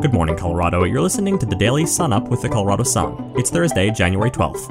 Good morning, Colorado. You're listening to the Daily Sun Up with the Colorado Sun. It's Thursday, January 12th.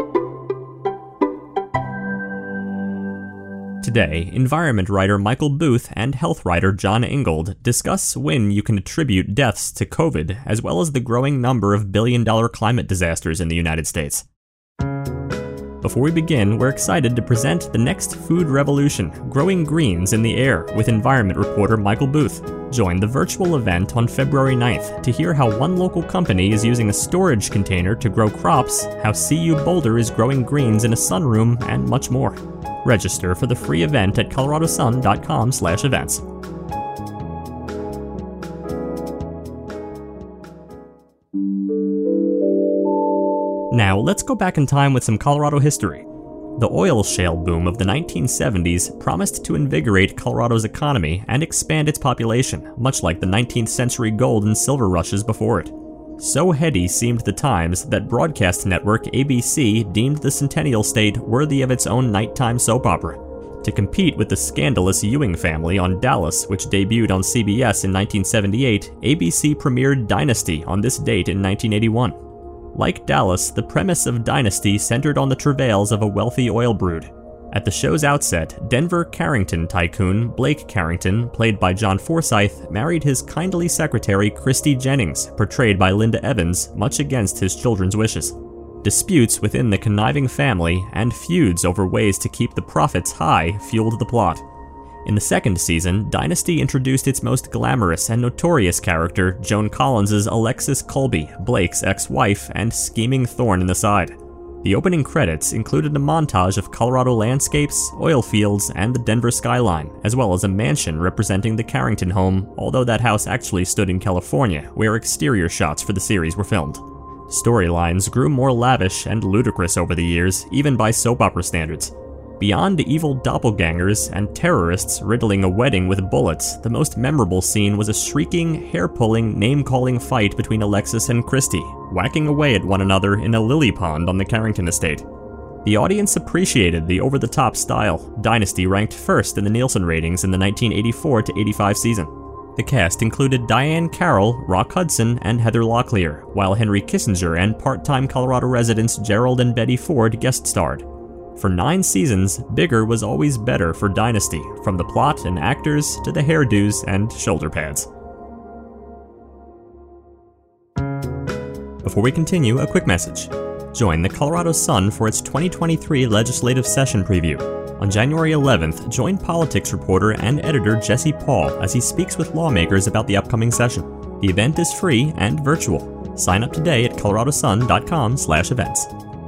Today, environment writer Michael Booth and health writer John Ingold discuss when you can attribute deaths to COVID, as well as the growing number of billion-dollar climate disasters in the United States. Before we begin, we're excited to present the next food revolution, Growing Greens in the Air, with environment reporter Michael Booth. Join the virtual event on February 9th to hear how one local company is using a storage container to grow crops, how CU Boulder is growing greens in a sunroom, and much more. Register for the free event at coloradosun.com/events. Now, let's go back in time with some Colorado history. The oil shale boom of the 1970s promised to invigorate Colorado's economy and expand its population, much like the 19th century gold and silver rushes before it. So heady seemed the times that broadcast network ABC deemed the Centennial State worthy of its own nighttime soap opera. To compete with the scandalous Ewing family on Dallas, which debuted on CBS in 1978, ABC premiered Dynasty on this date in 1981. Like Dallas, the premise of Dynasty centered on the travails of a wealthy oil brood. At the show's outset, Denver Carrington tycoon Blake Carrington, played by John Forsythe, married his kindly secretary Christy Jennings, portrayed by Linda Evans, much against his children's wishes. Disputes within the conniving family and feuds over ways to keep the profits high fueled the plot. In the second season, Dynasty introduced its most glamorous and notorious character, Joan Collins' Alexis Colby, Blake's ex-wife and scheming thorn in the side. The opening credits included a montage of Colorado landscapes, oil fields, and the Denver skyline, as well as a mansion representing the Carrington home, although that house actually stood in California, where exterior shots for the series were filmed. Storylines grew more lavish and ludicrous over the years, even by soap opera standards. Beyond evil doppelgangers and terrorists riddling a wedding with bullets, the most memorable scene was a shrieking, hair-pulling, name-calling fight between Alexis and Christy, whacking away at one another in a lily pond on the Carrington estate. The audience appreciated the over-the-top style. Dynasty ranked first in the Nielsen ratings in the 1984-85 season. The cast included Diane Carroll, Rock Hudson, and Heather Locklear, while Henry Kissinger and part-time Colorado residents Gerald and Betty Ford guest-starred. For 9 seasons, bigger was always better for Dynasty, from the plot and actors to the hairdos and shoulder pads. Before we continue, a quick message. Join the Colorado Sun for its 2023 legislative session preview. On January 11th, join politics reporter and editor Jesse Paul as he speaks with lawmakers about the upcoming session. The event is free and virtual. Sign up today at coloradosun.com/events.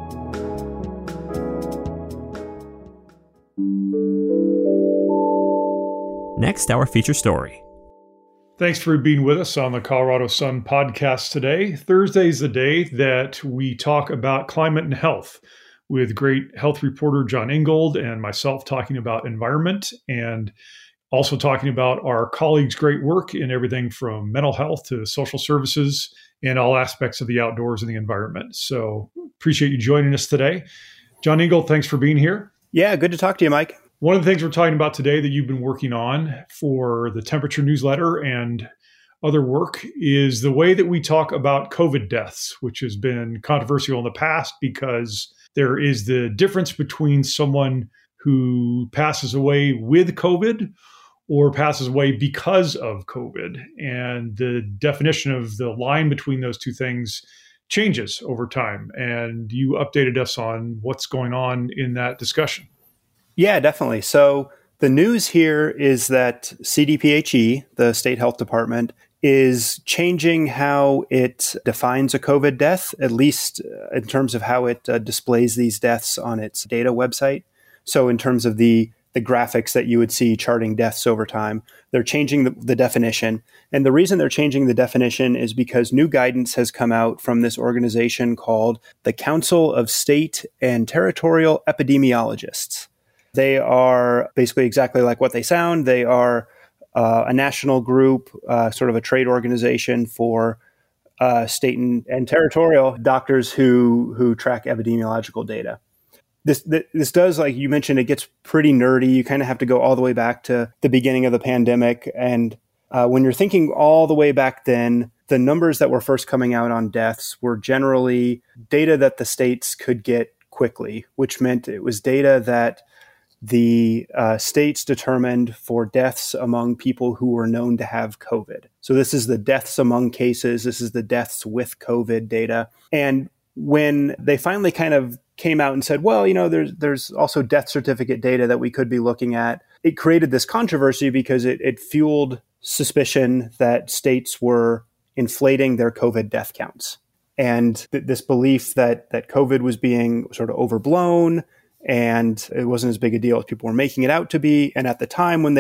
Next, our feature story. Thanks for being with us on the Colorado Sun podcast today. Thursday is the day that we talk about climate and health with great health reporter John Ingold and myself talking about environment and also talking about our colleagues' great work in everything from mental health to social services and all aspects of the outdoors and the environment. So appreciate you joining us today. John Ingold, thanks for being here. Yeah, good to talk to you, Mike. One of the things we're talking about today that you've been working on for the Temperature newsletter and other work is the way that we talk about COVID deaths, which has been controversial in the past because there is the difference between someone who passes away with COVID or passes away because of COVID. And the definition of the line between those two things changes over time. And you updated us on what's going on in that discussion. Yeah, definitely. So the news here is that CDPHE, the state health department, is changing how it defines a COVID death, at least in terms of how it displays these deaths on its data website. So in terms of the graphics that you would see charting deaths over time, they're changing the definition. And the reason they're changing the definition is because new guidance has come out from this organization called the Council of State and Territorial Epidemiologists. They are basically exactly like what they sound. They are a national group, sort of a trade organization for state and territorial doctors who track epidemiological data. This does, like you mentioned, it gets pretty nerdy. You kind of have to go all the way back to the beginning of the pandemic and When you're thinking all the way back then, the numbers that were first coming out on deaths were generally data that the states could get quickly, which meant it was data that the states determined for deaths among people who were known to have COVID. So this is the deaths among cases. This is the deaths with COVID data. And when they finally kind of came out and said, well, there's also death certificate data that we could be looking at, it created this controversy because it fueled suspicion that states were inflating their COVID death counts. And this belief that COVID was being sort of overblown and it wasn't as big a deal as people were making it out to be. And at the time when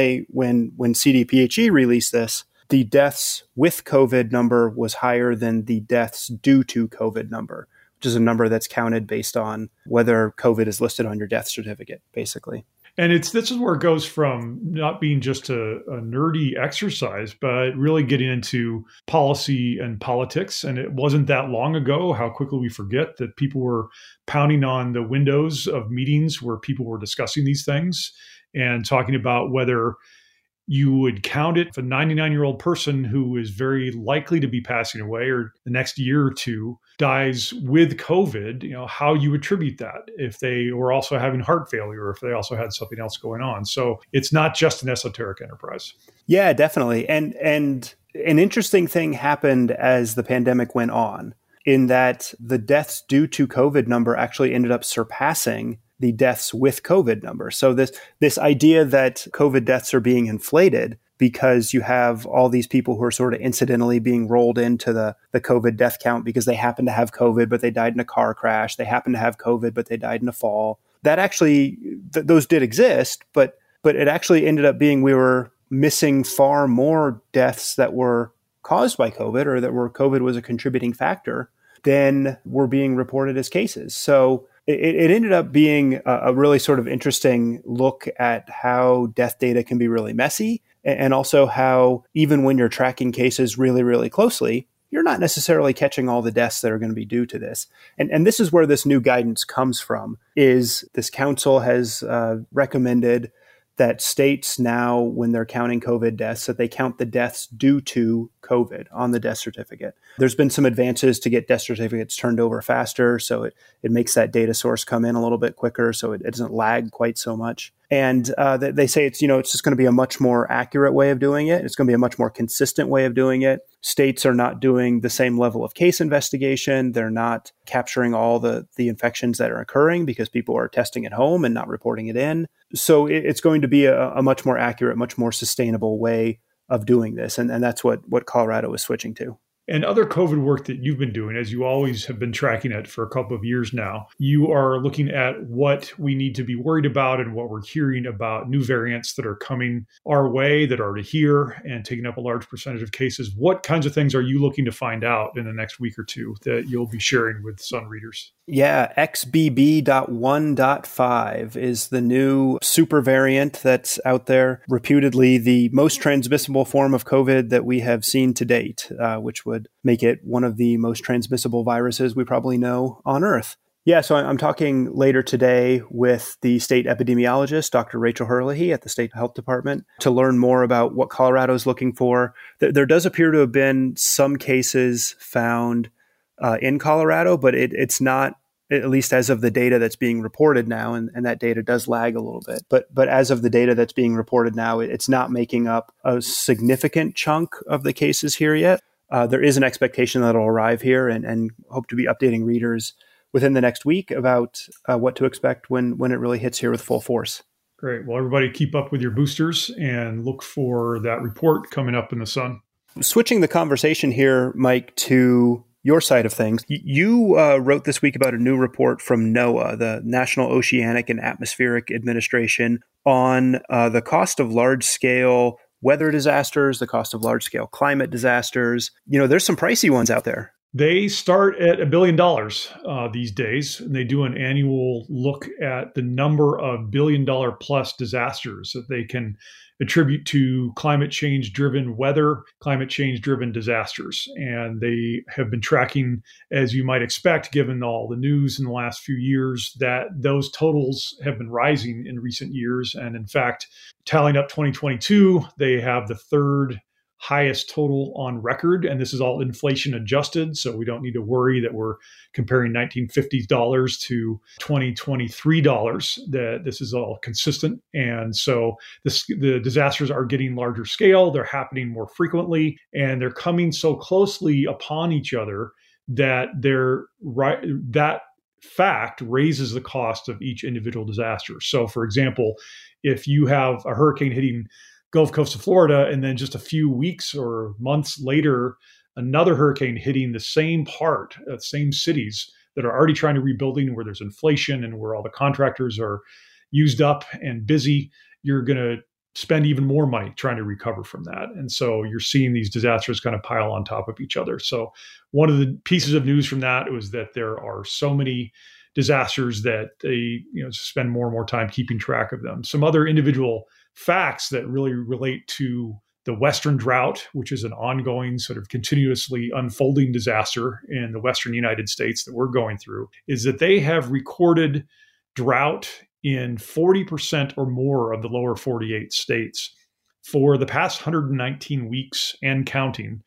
CDPHE released this, the deaths with COVID number was higher than the deaths due to COVID number, which is a number that's counted based on whether COVID is listed on your death certificate, basically. And this is where it goes from not being just a nerdy exercise, but really getting into policy and politics. And it wasn't that long ago, how quickly we forget that people were pounding on the windows of meetings where people were discussing these things and talking about whether you would count it if a 99-year-old person who is very likely to be passing away or the next year or two dies with COVID, how you attribute that if they were also having heart failure or if they also had something else going on. So it's not just an esoteric enterprise. Yeah, definitely. And an interesting thing happened as the pandemic went on in that the deaths due to COVID number actually ended up surpassing the deaths with COVID number. So this idea that COVID deaths are being inflated because you have all these people who are sort of incidentally being rolled into the COVID death count because they happen to have COVID, but they died in a car crash. They happen to have COVID, but they died in a fall. That actually, those did exist, but it actually ended up being we were missing far more deaths that were caused by COVID or that were COVID was a contributing factor than were being reported as cases. So it ended up being a really sort of interesting look at how death data can be really messy, and also how even when you're tracking cases really, really closely, you're not necessarily catching all the deaths that are going to be due to this. And this is where this new guidance comes from, is this council has recommended that states now, when they're counting COVID deaths, that they count the deaths due to COVID on the death certificate. There's been some advances to get death certificates turned over faster, so it makes that data source come in a little bit quicker, so it doesn't lag quite so much. And they say it's just going to be a much more accurate way of doing it. It's going to be a much more consistent way of doing it. States are not doing the same level of case investigation. They're not capturing all the infections that are occurring because people are testing at home and not reporting it in. So it's going to be a much more accurate, much more sustainable way of doing this. And that's what Colorado is switching to. And other COVID work that you've been doing, as you always have been tracking it for a couple of years now, you are looking at what we need to be worried about and what we're hearing about new variants that are coming our way, that are already here and taking up a large percentage of cases. What kinds of things are you looking to find out in the next week or two that you'll be sharing with Sun readers? Yeah, XBB.1.5 is the new super variant that's out there, reputedly the most transmissible form of COVID that we have seen to date, which would make it one of the most transmissible viruses we probably know on Earth. Yeah, so I'm talking later today with the state epidemiologist, Dr. Rachel Herlihy at the State Health Department, to learn more about what Colorado is looking for. There does appear to have been some cases found in Colorado, but it's not, at least as of the data that's being reported now, and that data does lag a little bit. But as of the data that's being reported now, it's not making up a significant chunk of the cases here yet. There is an expectation that it'll arrive here and hope to be updating readers within the next week about what to expect when it really hits here with full force. Great. Well, everybody keep up with your boosters and look for that report coming up in the Sun. Switching the conversation here, Mike, to your side of things. You wrote this week about a new report from NOAA, the National Oceanic and Atmospheric Administration, on the cost of large-scale weather disasters, the cost of large-scale climate disasters. There's some pricey ones out there. They start at $1 billion these days, and they do an annual look at the number of billion-dollar-plus disasters that they can attribute to climate change-driven weather, climate change-driven disasters. And they have been tracking, as you might expect, given all the news in the last few years, that those totals have been rising in recent years. And in fact, tallying up 2022, they have the third highest total on record. And this is all inflation adjusted. So we don't need to worry that we're comparing 1950s dollars to 2023 dollars, that this is all consistent. And so the disasters are getting larger scale. They're happening more frequently, and they're coming so closely upon each other that that fact raises the cost of each individual disaster. So, for example, if you have a hurricane hitting Gulf Coast of Florida, and then just a few weeks or months later, another hurricane hitting the same same cities that are already trying to rebuilding, where there's inflation and where all the contractors are used up and busy, you're going to spend even more money trying to recover from that. And so you're seeing these disasters kind of pile on top of each other. So one of the pieces of news from that was that there are so many disasters that they spend more and more time keeping track of them. Some other individual facts that really relate to the Western drought, which is an ongoing sort of continuously unfolding disaster in the Western United States that we're going through, is that they have recorded drought in 40% or more of the lower 48 states for the past 119 weeks and counting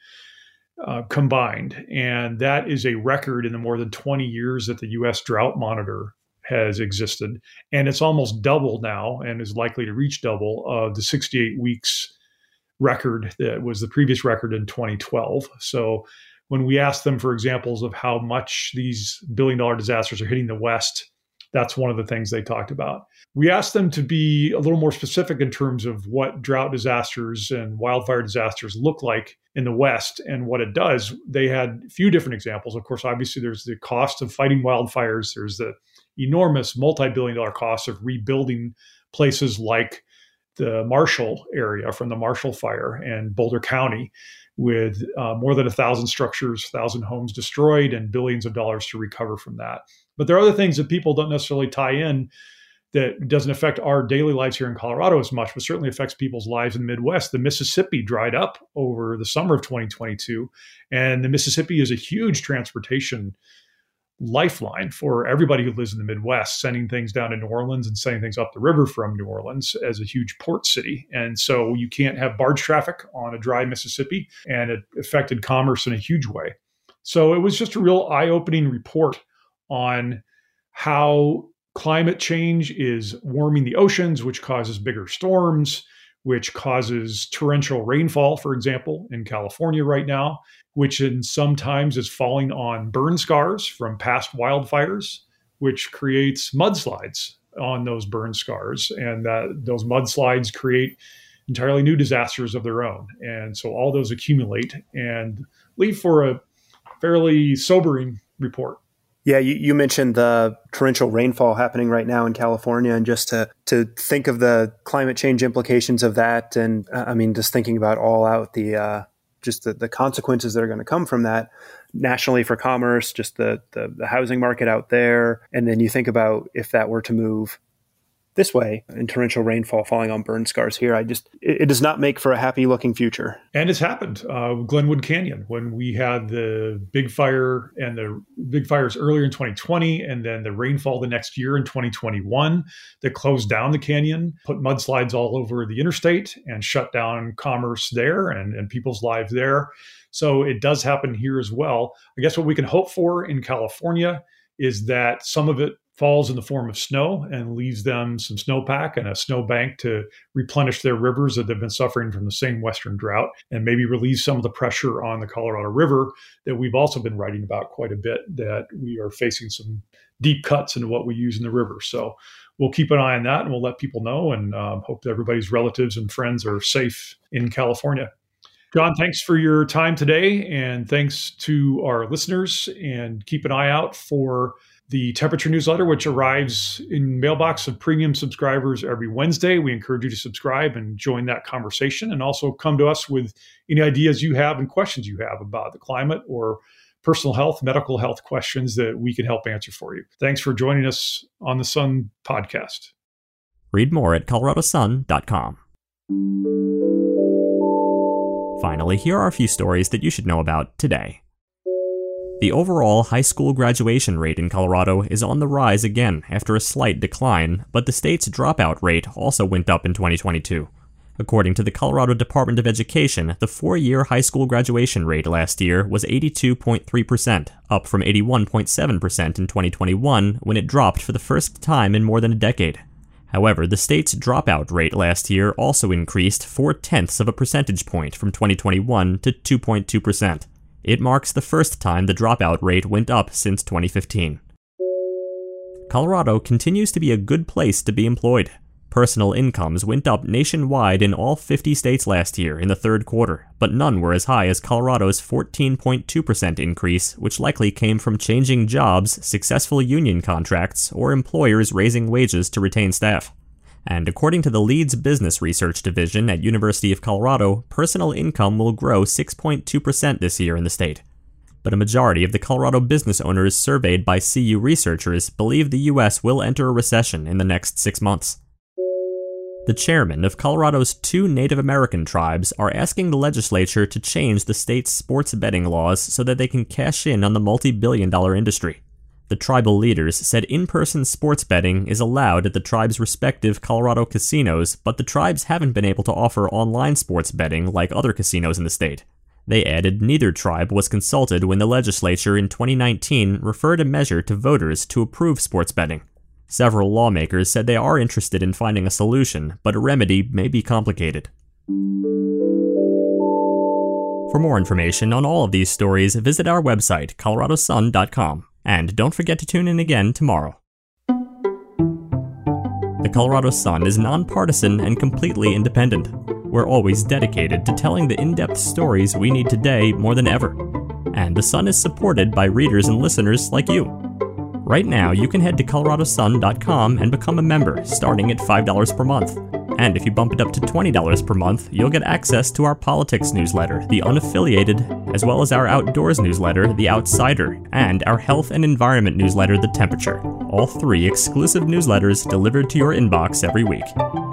combined. And that is a record in the more than 20 years that the U.S. Drought Monitor has existed. And it's almost double now, and is likely to reach double of the 68 weeks record that was the previous record in 2012. So when we asked them for examples of how much these billion-dollar disasters are hitting the West, that's one of the things they talked about. We asked them to be a little more specific in terms of what drought disasters and wildfire disasters look like in the West and what it does. They had a few different examples. Of course, obviously, there's the cost of fighting wildfires. There's the enormous multi-billion-dollar cost of rebuilding places like the Marshall area from the Marshall Fire and Boulder County, with more than 1,000 structures, 1,000 homes destroyed, and billions of dollars to recover from that. But there are other things that people don't necessarily tie in that doesn't affect our daily lives here in Colorado as much, but certainly affects people's lives in the Midwest. The Mississippi dried up over the summer of 2022, and the Mississippi is a huge transportation lifeline for everybody who lives in the Midwest, sending things down to New Orleans and sending things up the river from New Orleans as a huge port city. And so you can't have barge traffic on a dry Mississippi, and it affected commerce in a huge way. So it was just a real eye-opening report on how climate change is warming the oceans, which causes bigger storms, which causes torrential rainfall, for example, in California right now, which sometimes is falling on burn scars from past wildfires, which creates mudslides on those burn scars. And those mudslides create entirely new disasters of their own. And so all those accumulate and leave for a fairly sobering report. Yeah, you mentioned the torrential rainfall happening right now in California, and just to think of the climate change implications of that, and just thinking about all out the consequences that are going to come from that nationally for commerce, just the housing market out there, and then you think about if that were to move this way and torrential rainfall falling on burn scars here, it does not make for a happy looking future. And it's happened. Glenwood Canyon, when we had the big fire and the big fires earlier in 2020, and then the rainfall the next year in 2021 that closed down the canyon, put mudslides all over the interstate and shut down commerce there and people's lives there. So it does happen here as well. I guess what we can hope for in California is that some of it falls in the form of snow and leaves them some snowpack and a snowbank to replenish their rivers that they've been suffering from the same Western drought, and maybe relieve some of the pressure on the Colorado River that we've also been writing about quite a bit, that we are facing some deep cuts into what we use in the river. So we'll keep an eye on that, and we'll let people know, and hope that everybody's relatives and friends are safe in California. John, thanks for your time today, and thanks to our listeners, and keep an eye out for the Temperature newsletter, which arrives in mailbox of premium subscribers every Wednesday. We encourage you to subscribe and join that conversation, and also come to us with any ideas you have and questions you have about the climate or personal health, medical health questions that we can help answer for you. Thanks for joining us on the Sun podcast. Read more at coloradosun.com. Finally, here are a few stories that you should know about today. The overall high school graduation rate in Colorado is on the rise again after a slight decline, but the state's dropout rate also went up in 2022. According to the Colorado Department of Education, the 4-year high school graduation rate last year was 82.3%, up from 81.7% in 2021 when it dropped for the first time in more than a decade. However, the state's dropout rate last year also increased 0.4 of a percentage point from 2021 to 2.2%. It marks the first time the dropout rate went up since 2015. Colorado continues to be a good place to be employed. Personal incomes went up nationwide in all 50 states last year in the third quarter, but none were as high as Colorado's 14.2% increase, which likely came from changing jobs, successful union contracts, or employers raising wages to retain staff. And according to the Leeds Business Research Division at University of Colorado, personal income will grow 6.2% this year in the state. But a majority of the Colorado business owners surveyed by CU researchers believe the U.S. will enter a recession in the next 6 months. The chairman of Colorado's 2 Native American tribes are asking the legislature to change the state's sports betting laws so that they can cash in on the multi-billion-dollar industry. The tribal leaders said in-person sports betting is allowed at the tribe's respective Colorado casinos, but the tribes haven't been able to offer online sports betting like other casinos in the state. They added neither tribe was consulted when the legislature in 2019 referred a measure to voters to approve sports betting. Several lawmakers said they are interested in finding a solution, but a remedy may be complicated. For more information on all of these stories, visit our website, coloradosun.com. And don't forget to tune in again tomorrow. The Colorado Sun is nonpartisan and completely independent. We're always dedicated to telling the in-depth stories we need today more than ever. And the Sun is supported by readers and listeners like you. Right now, you can head to coloradosun.com and become a member, starting at $5 per month. And if you bump it up to $20 per month, you'll get access to our politics newsletter, The Unaffiliated, as well as our outdoors newsletter, The Outsider, and our health and environment newsletter, The Temperature. All 3 exclusive newsletters delivered to your inbox every week.